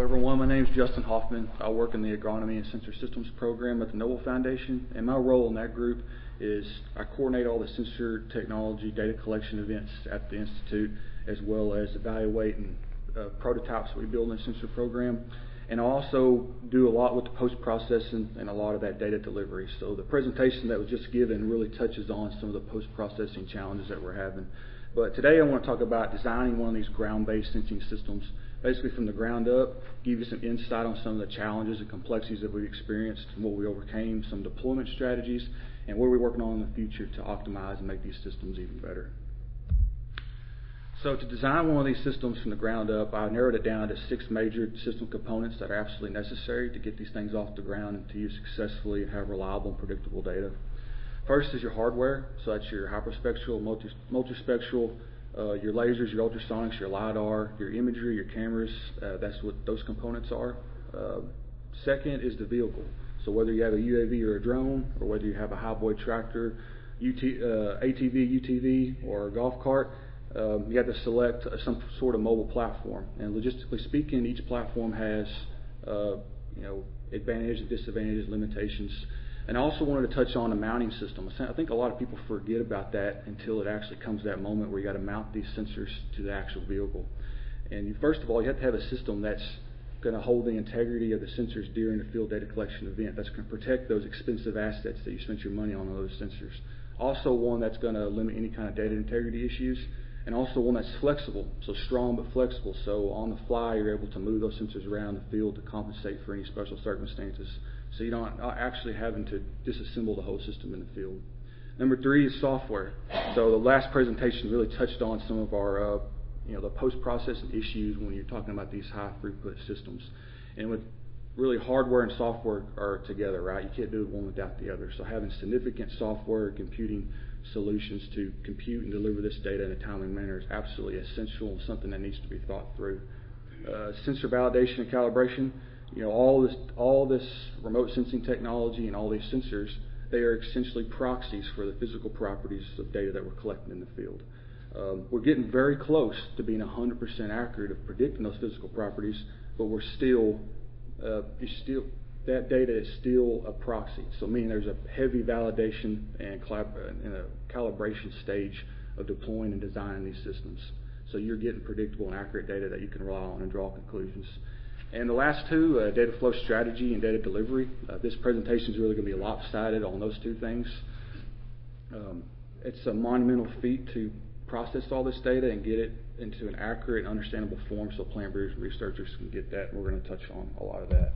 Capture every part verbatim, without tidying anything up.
everyone, my name is Justin Hoffman. I work in the Agronomy and Sensor Systems program at the Noble Foundation, and my role in that group is I coordinate all the sensor technology data collection events at the Institute, as well as evaluate and uh, prototypes we build in the sensor program. And I also do a lot with the post-processing and a lot of that data delivery. So the presentation that was just given really touches on some of the post-processing challenges that we're having. But today I want to talk about designing one of these ground-based sensing systems, basically from the ground up, give you some insight on some of the challenges and complexities that we've experienced and what we overcame, some deployment strategies, and what we're working on in the future to optimize and make these systems even better. So to design one of these systems from the ground up, I narrowed it down to six major system components that are absolutely necessary to get these things off the ground and to use successfully and have reliable and predictable data. First is your hardware, so that's your hyperspectral, multi, multispectral, uh, your lasers, your ultrasonics, your LiDAR, your imagery, your cameras. Uh, that's what those components are. Uh, second is the vehicle. So whether you have a U A V or a drone, or whether you have a highboy tractor, U T, uh, A T V, U T V, or a golf cart, um, you have to select uh, some sort of mobile platform. And logistically speaking, each platform has uh, you know advantages, disadvantages, limitations. And I also wanted to touch on the mounting system. I think a lot of people forget about that until it actually comes to that moment where you got to mount these sensors to the actual vehicle. And you, first of all, you have to have a system that's going to hold the integrity of the sensors during the field data collection event. That's going to protect those expensive assets that you spent your money on those sensors. Also one that's going to limit any kind of data integrity issues. And also one that's flexible, so strong but flexible. So on the fly, you're able to move those sensors around the field to compensate for any special circumstances. So you don't actually having to disassemble the whole system in the field. Number three is software. So the last presentation really touched on some of our, uh, you know, the post-processing issues when you're talking about these high throughput systems. And with really hardware and software are together, right? You can't do one without the other. So having significant software and computing solutions to compute and deliver this data in a timely manner is absolutely essential and something that needs to be thought through. Uh, sensor validation and calibration. You know, all this, all this remote sensing technology and all these sensors, they are essentially proxies for the physical properties of data that we're collecting in the field. Um, we're getting very close to being one hundred percent accurate of predicting those physical properties, but we're still, uh, it's still, that data is still a proxy. So meaning there's a heavy validation and, and a calibration stage of deploying and designing these systems. So you're getting predictable and accurate data that you can rely on and draw conclusions. And the last two, uh, data flow strategy and data delivery. Uh, this presentation is really going to be lopsided on those two things. Um, it's a monumental feat to process all this data and get it into an accurate and understandable form so plant breeders and researchers can get that. We're going to touch on a lot of that.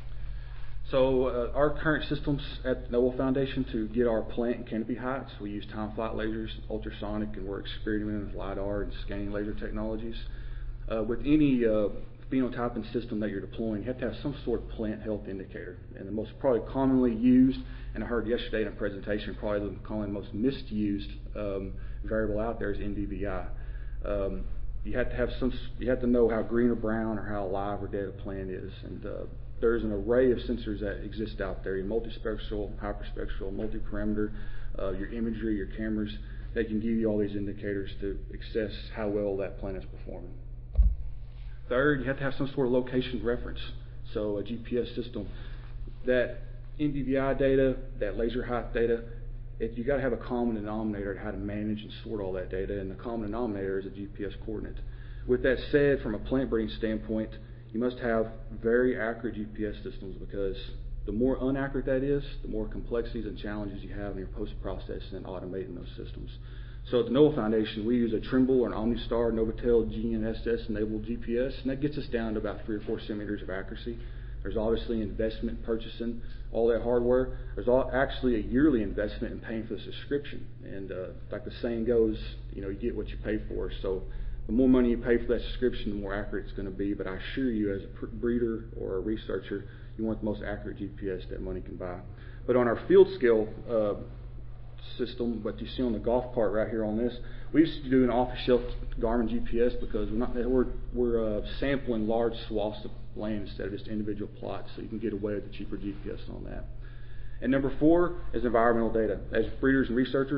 So uh, our current systems at the Noble Foundation to get our plant and canopy heights, we use time flight lasers, ultrasonic, and we're experimenting with LiDAR and scanning laser technologies. Uh, with any uh, phenotyping system that you're deploying, you have to have some sort of plant health indicator. And the most probably commonly used, and I heard yesterday in a presentation, probably the commonly most misused um, variable out there is N D V I. Um, you have to have some, you have to know how green or brown or how alive or dead a plant is. And uh, there's an array of sensors that exist out there, your multispectral, hyperspectral, multi-parameter, uh, your imagery, your cameras, they can give you all these indicators to assess how well that plant is performing. Third, you have to have some sort of location reference. So a G P S system, that N D V I data, that laser height data, it, you got to have a common denominator to how to manage and sort all that data, and the common denominator is a G P S coordinate. With that said, from a plant breeding standpoint, you must have very accurate G P S systems, because the more inaccurate that is, the more complexities and challenges you have in your post-processing and automating those systems. So at the Noble Foundation, we use a Trimble or an OmniStar Novatel G N S S enabled G P S, and that gets us down to about three or four centimeters of accuracy. There's obviously investment purchasing all that hardware. There's all, actually a yearly investment in paying for the subscription. And uh, like the saying goes, you know, you get what you pay for. So the more money you pay for that subscription, the more accurate it's going to be. But I assure you, as a breeder or a researcher, you want the most accurate G P S that money can buy. But on our field scale uh, system, what you see on the golf cart right here on this, we used to do an off-the-shelf Garmin G P S because we're, not, we're, we're uh, sampling large swaths of land instead of just individual plots, so you can get away with a cheaper G P S on that. And number four is environmental data. As breeders and researchers,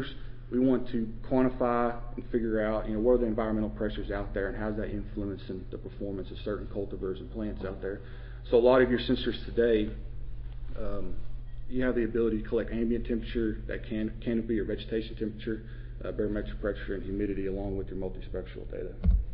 We want to quantify and figure out, you know, what are the environmental pressures out there and how's that influencing the performance of certain cultivars and plants out there. So a lot of your sensors today, um, you have the ability to collect ambient temperature, that can, canopy or vegetation temperature, uh, barometric pressure, and humidity along with your multispectral data.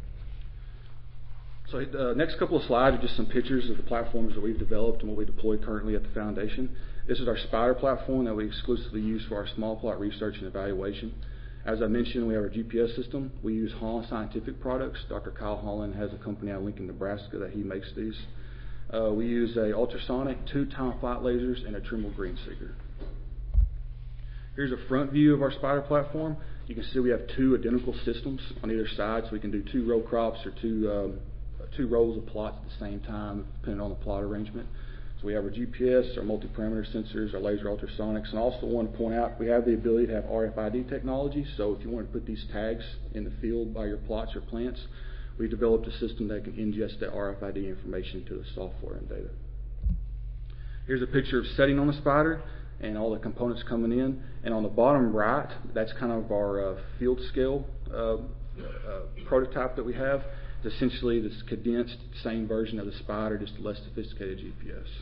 So the uh, next couple of slides are just some pictures of the platforms that we've developed and what we deploy currently at the foundation. This is our Spider platform that we exclusively use for our small plot research and evaluation. As I mentioned, we have our G P S system. We use Holland Scientific products. Doctor Kyle Holland has a company out of Lincoln, Nebraska that he makes these. Uh, we use a ultrasonic, two time-of-flight lasers, and a Trimble green seeker. Here's a front view of our Spider platform. You can see we have two identical systems on either side, so we can do two row crops or two, um, two rows of plots at the same time, depending on the plot arrangement. So we have our G P S, our multi-parameter sensors, our laser ultrasonics, and also want to point out we have the ability to have R F I D technology. So if you want to put these tags in the field by your plots or plants, we developed a system that can ingest that R F I D information to the software and data. Here's a picture of setting on the Spider and all the components coming in. And on the bottom right, that's kind of our uh, field scale uh, uh, prototype that we have. It's essentially this condensed same version of the Spider, just a less sophisticated G P S.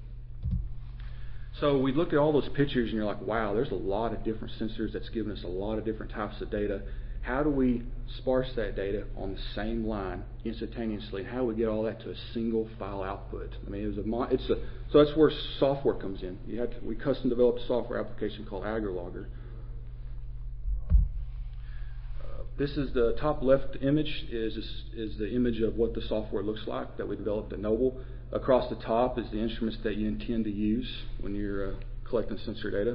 So we look at all those pictures and you're like, wow, there's a lot of different sensors that's giving us a lot of different types of data. How do we sparse that data on the same line instantaneously? And how do we get all that to a single file output? I mean, it was a, it's a, so that's where software comes in. You had to, we custom developed a software application called AgriLogger. Uh, this is the top left image is, is, is the image of what the software looks like that we developed at Noble. Across the top is the instruments that you intend to use when you're uh, collecting sensor data.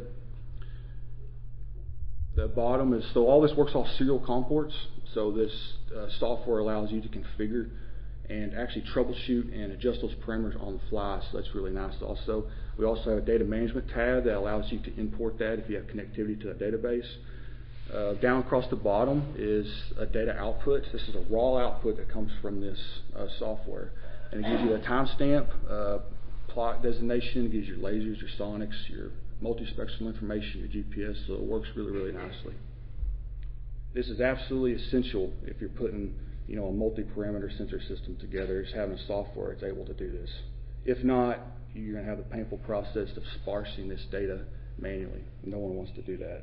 The bottom is, so all this works off serial COM ports, so this uh, software allows you to configure and actually troubleshoot and adjust those parameters on the fly, so that's really nice also. We also have a data management tab that allows you to import that if you have connectivity to a database. Uh, down across the bottom is a data output. This is a raw output that comes from this uh, software. And it gives you a timestamp, uh, plot designation, it gives you your lasers, your sonics, your multispectral information, your G P S, so it works really, really nicely. This is absolutely essential if you're putting, you know, a multi-parameter sensor system together, is having a software that's able to do this. If not, you're going to have the painful process of sparsing this data manually. No one wants to do that.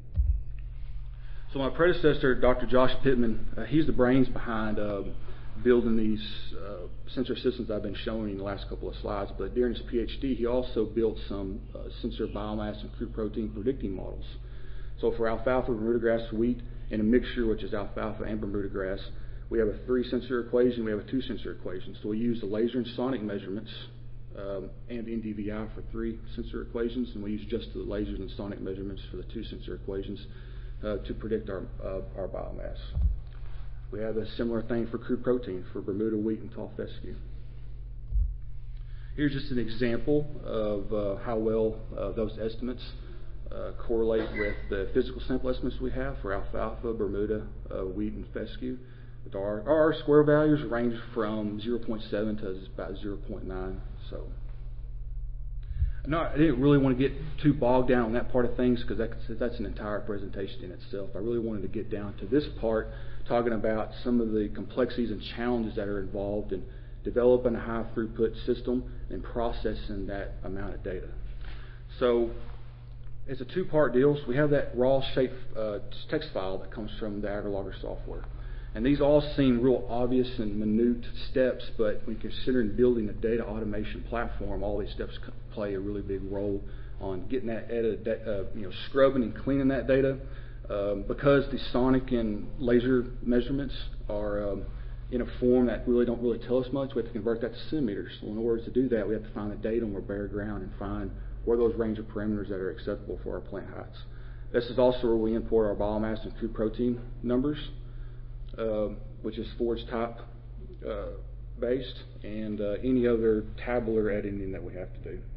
So my predecessor, Doctor Josh Pittman, uh, he's the brains behind uh, building these uh, sensor systems I've been showing in the last couple of slides, but during his PhD he also built some uh, sensor biomass and crude protein predicting models. So for alfalfa, Bermuda grass, wheat, and a mixture which is alfalfa and Bermuda grass, we have a three sensor equation, we have a two sensor equation. So we use the laser and sonic measurements um, and N D V I for three sensor equations, and we use just the lasers and sonic measurements for the two sensor equations uh, to predict our, uh, our biomass. We have a similar thing for crude protein for Bermuda wheat and tall fescue. Here's just an example of uh, how well uh, those estimates uh, correlate with the physical sample estimates we have for alfalfa, Bermuda, uh, wheat, and fescue. Our, our square values range from zero point seven to about zero point nine. So, not, I didn't really want to get too bogged down on that part of things because that's, that's an entire presentation in itself. I really wanted to get down to this part, talking about some of the complexities and challenges that are involved in developing a high throughput system and processing that amount of data. So it's a two-part deal. So we have that raw shape uh, text file that comes from the AgriLogger software. And these all seem real obvious and minute steps, but when considering building a data automation platform, all these steps play a really big role on getting that data, uh, you know, scrubbing and cleaning that data. Um, because the sonic and laser measurements are um, in a form that really don't really tell us much, we have to convert that to centimeters. So in order to do that, we have to find the data on our bare ground and find where those range of parameters that are acceptable for our plant heights. This is also where we import our biomass and crude protein numbers, uh, which is forage type uh, based, and uh, any other tabular editing that we have to do.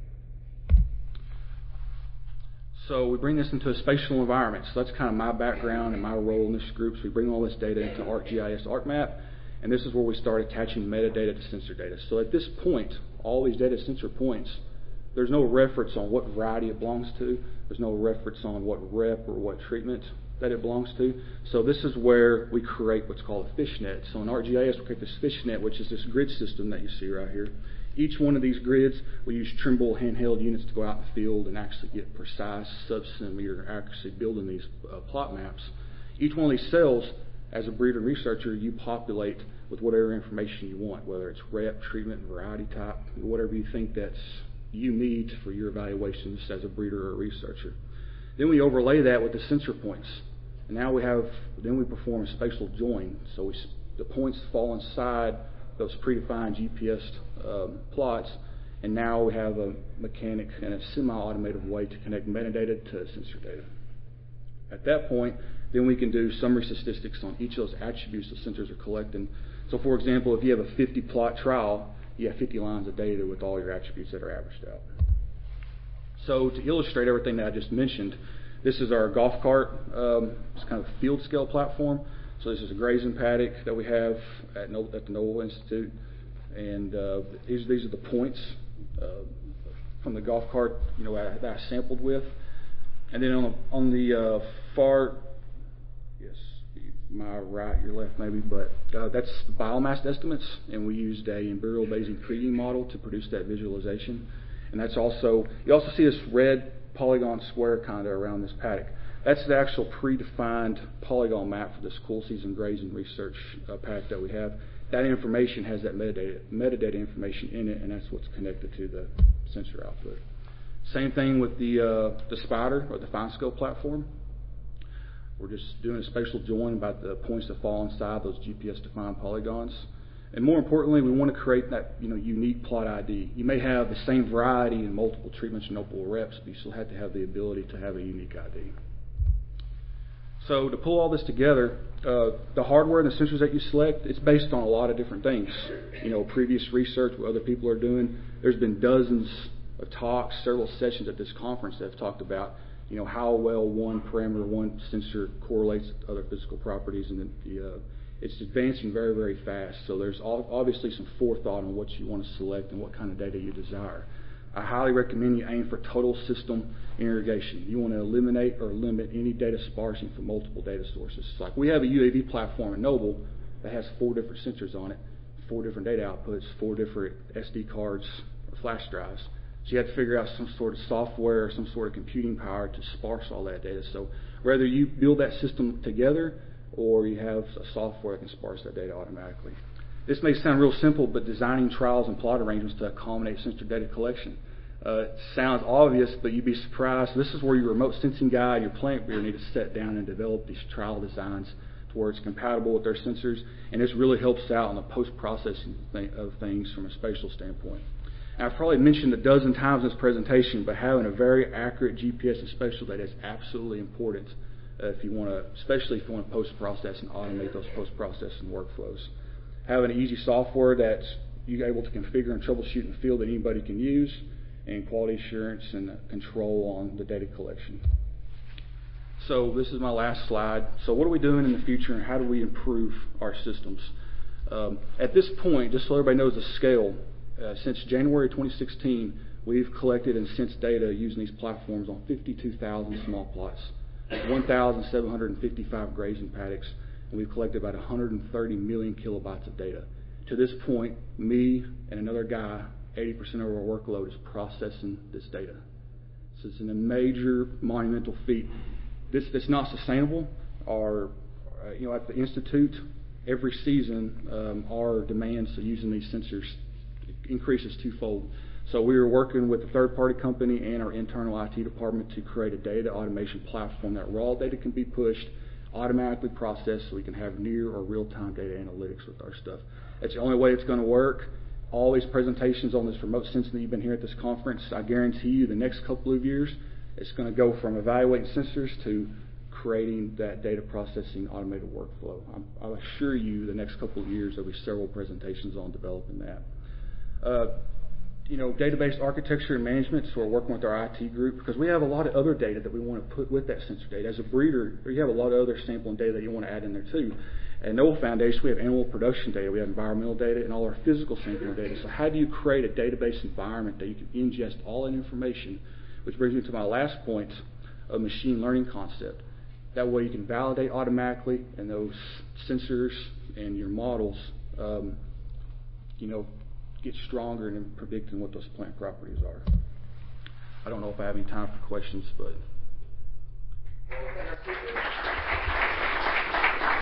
So we bring this into a spatial environment. So that's kind of my background and my role in this group. So we bring all this data into ArcGIS ArcMap, and this is where we start attaching metadata to sensor data. So at this point, all these data sensor points, there's no reference on what variety it belongs to. There's no reference on what rep or what treatment. that it belongs to. So this is where we create what's called a fishnet. So in ArcGIS, we create this fishnet, which is this grid system that you see right here. Each one of these grids, we use Trimble handheld units to go out in the field and actually get precise sub-centimeter accuracy building these uh, plot maps. Each one of these cells, as a breeder and researcher, you populate with whatever information you want, whether it's rep, treatment, variety type, whatever you think that's you need for your evaluations as a breeder or a researcher. Then we overlay that with the sensor points. And now we have, then we perform a spatial join. So we, the points fall inside those predefined G P S um, plots, and now we have a mechanic and a semi-automated way to connect metadata to sensor data. At that point, then we can do summary statistics on each of those attributes the sensors are collecting. So for example, if you have a fifty plot trial, you have fifty lines of data with all your attributes that are averaged out. So to illustrate everything that I just mentioned, this is our golf cart. Um, it's kind of a field scale platform. So this is a grazing paddock that we have at, no, at the Noble Institute. And uh, these, these are the points uh, from the golf cart, you know, that I sampled with. And then on the, on the uh, far, yes, my right, your left maybe, but uh, that's biomass estimates, and we used a Imperial Bayesian treating model to produce that visualization. And that's also, you also see this red polygon square kind of around this paddock. That's the actual predefined polygon map for this cool season grazing research uh, paddock that we have. That information has that metadata, metadata information in it, and that's what's connected to the sensor output. Same thing with the uh, the spider or the FineScope platform. We're just doing a spatial join about the points that fall inside those G P S-defined polygons. And more importantly, we want to create that you know unique plot I D. You may have the same variety in multiple treatments and multiple reps, but you still have to have the ability to have a unique I D. So to pull all this together, uh, the hardware and the sensors that you select, it's based on a lot of different things. You know, previous research, what other people are doing. There's been dozens of talks, several sessions at this conference that have talked about, you know, how well one parameter, one sensor correlates with other physical properties, and the, the uh, it's advancing very, very fast. So there's obviously some forethought on what you want to select and what kind of data you desire. I highly recommend you aim for total system interrogation. You want to eliminate or limit any data sparsing from multiple data sources. It's like we have a U A V platform at Noble that has four different sensors on it, four different data outputs, four different S D cards or flash drives. So you have to figure out some sort of software or some sort of computing power to sparse all that data. So whether you build that system together or you have a software that can sparse that data automatically. This may sound real simple, but designing trials and plot arrangements to accommodate sensor data collection uh, sounds obvious, but you'd be surprised. This is where your remote sensing guy and your plant breeder need to sit down and develop these trial designs to where it's compatible with their sensors, and this really helps out on the post-processing th of things from a spatial standpoint. And I've probably mentioned a dozen times in this presentation, but having a very accurate G P S and spatial data is absolutely important uh, if you want to, especially if you want to post-process and automate those post-processing workflows. Having easy software that you're able to configure and troubleshoot in the field that anybody can use, and quality assurance and control on the data collection. So this is my last slide. So what are we doing in the future, and how do we improve our systems? Um, at this point, just so everybody knows the scale, uh, since January twenty sixteen, we've collected and sensed data using these platforms on fifty-two thousand small plots, one thousand seven hundred fifty-five grazing paddocks, and we've collected about one hundred thirty million kilobytes of data. To this point, me and another guy, eighty percent of our workload is processing this data. So it's a major, monumental feat. This it's not sustainable. Our, uh, you know, at the Institute, every season, um, our demands for using these sensors increases twofold. So we were working with a third-party company and our internal I T department to create a data automation platform that raw data can be pushed, automatically processed, so we can have near or real-time data analytics with our stuff. That's the only way it's going to work. All these presentations on this remote sensing that you've been here at this conference, I guarantee you the next couple of years, it's going to go from evaluating sensors to creating that data processing automated workflow. I'm, I assure you the next couple of years there'll be several presentations on developing that. Uh, you know, database architecture and management, so we're working with our I T group because we have a lot of other data that we want to put with that sensor data. As a breeder, you have a lot of other sampling data that you want to add in there too. At Noble Foundation, we have animal production data, we have environmental data, and all our physical sampling data. So how do you create a database environment that you can ingest all that information? Which brings me to my last point, a machine learning concept. That way you can validate automatically, and those sensors and your models, um, you know, get stronger in predicting what those plant properties are. I don't know if I have any time for questions, but